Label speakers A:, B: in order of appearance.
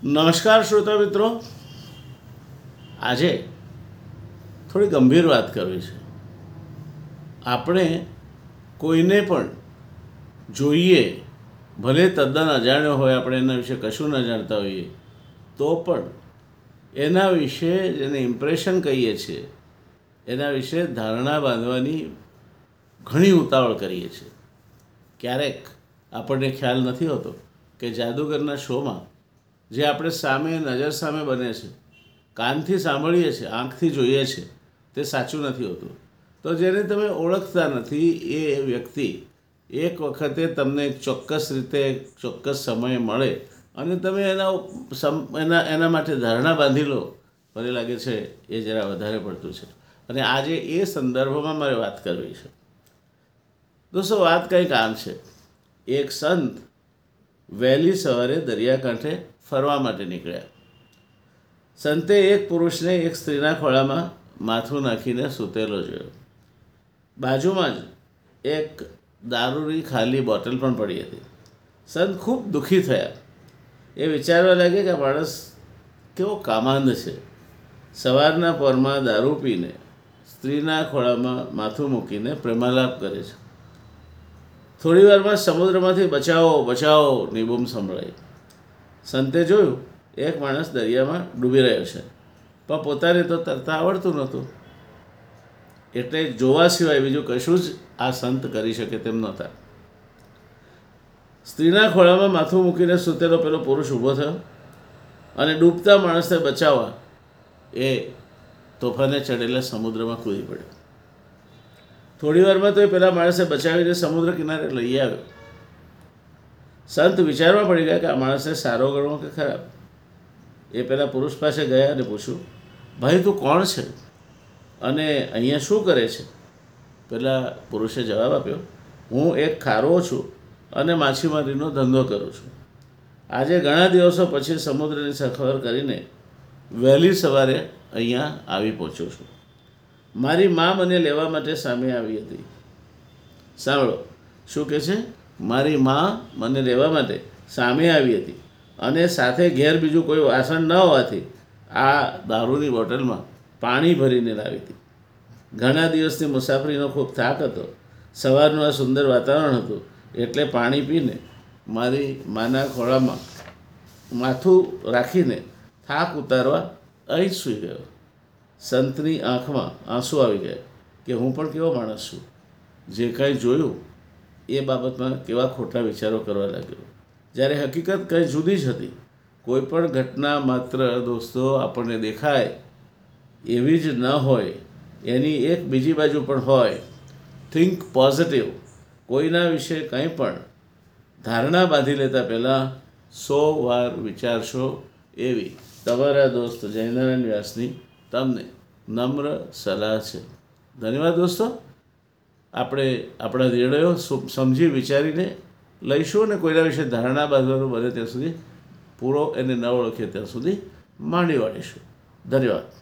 A: નમસ્કાર શ્રોતા મિત્રો, આજે થોડી ગંભીર વાત કરવી છે. આપણે કોઈને પણ જોઈએ, ભલે તદ્દન અજાણ્યો હોય, આપણે એના વિશે કશું ન જાણતા હોઈએ, તો પણ એના વિશે જેને ઇમ્પ્રેશન કહીએ છીએ, એના વિશે ધારણા બાંધવાની ઘણી ઉતાવળ કરીએ છીએ. ક્યારેક આપણને ખ્યાલ નથી હોતો કે જાદુગરના શોમાં જે આપણે સામે નજર સામે બને છે, કાનથી સાંભળીએ છીએ, આંખથી જોઈએ છીએ, તે સાચું નથી હોતું. તો જેને તમે ઓળખતા નથી એ વ્યક્તિ એક વખતે તમને ચોક્કસ રીતે ચોક્કસ સમયે મળે અને તમે એના માટે ધારણા બાંધી લો, મને લાગે છે એ જરા વધારે પડતું છે. અને આજે એ સંદર્ભમાં મારે વાત કરવી છે. દોસ્તો, વાત કંઈક આમ છે. એક સંત વહેલી સવારે દરિયાકાંઠે ફરવા માટે નીકળ્યા. સંતે એક પુરુષને એક સ્ત્રીના ખોળામાં માથું નાખીને સૂતેલો જોયો. બાજુમાં જ એક દારૂની ખાલી બોટલ પણ પડી હતી. સંત ખૂબ દુઃખી થયા. એ વિચારવા લાગે કે આ માણસ કેવો કામાંધ છે. સવારના પરમાં દારૂ પીને સ્ત્રીના ખોળામાં માથું મૂકીને પ્રેમાલાપ કરે છે. થોડી વારમાં સમુદ્રમાંથી બચાવો બચાવોની બૂમ સંભળાઈ. સંતે જોયું એક માણસ દરિયામાં ડૂબી રહ્યો છે, પણ પોતાને તો તરતા આવડતું નહોતું. એટલે જોવા સિવાય બીજું કશું જ આ સંત કરી શકે તેમ નહોતા. સ્ત્રીના ખોળામાં માથું મૂકીને સૂતેલો પેલો પુરુષ ઊભો થયો અને ડૂબતા માણસને બચાવવા એ તોફાને ચડેલા સમુદ્રમાં કૂદી પડ્યો. થોડી વારમાં તો એ પેલા માણસે બચાવીને સમુદ્ર કિનારે લઈ આવ્યો. સંત વિચારવા પડી ગયા કે આ માણસને સારો ગણવો કે ખરાબ. એ પેલા પુરુષ પાસે ગયા અને પૂછ્યું, ભાઈ તું કોણ છે અને અહીંયા શું કરે છે? પેલા પુરુષે જવાબ આપ્યો, હું એક ખારો છું અને માછીમારીનો ધંધો કરું છું. આજે ઘણા દિવસો પછી સમુદ્રની સફર કરીને વહેલી સવારે અહીંયા આવી પહોંચ્યો છું. મારી મા મને લેવા માટે સામે આવી હતી. સાંભળો શું કહે છે? મારી મા મને લેવા માટે સામે આવી હતી અને સાથે ઘેર બીજું કોઈ વાસણ ન હોવાથી આ દારૂની બોટલમાં પાણી ભરીને લાવી હતી. ઘણા દિવસની મુસાફરીનો ખૂબ થાક હતો. સવારનું આ સુંદર વાતાવરણ હતું એટલે પાણી પીને મારી માના ખોળામાં માથું રાખીને થાક ઉતારવા અહીં જ સૂઈ ગયો. સંતની આંખમાં આંસુ આવી ગયા કે હું પણ કેવો માણસ છું, જે કાંઈ જોયું એ બાબતમાં કેવા ખોટા વિચારો કરવા લાગ્યો, જ્યારે હકીકત કંઈ જુદી જ હતી. કોઈ પણ ઘટના માત્ર દોસ્તો આપણને દેખાય એવી જ ન હોય, એની એક બીજી બાજુ પણ હોય. Think positive. કોઈના વિશે કંઈ પણ ધારણા બાંધી લેતા પહેલાં 100 વાર વિચારશો, એવી તમારા દોસ્ત જયનારાયણ વ્યાસની તમને નમ્ર સલાહ છે. ધન્યવાદ દોસ્તો. આપણે આપણા નિર્ણયો સમજી વિચારીને લઈશું અને કોઈના વિશે ધારણા બાંધવાનું બને ત્યાં સુધી, પૂરો એને ન ઓળખીએ ત્યાં સુધી માંડી વાળીશું. ધન્યવાદ.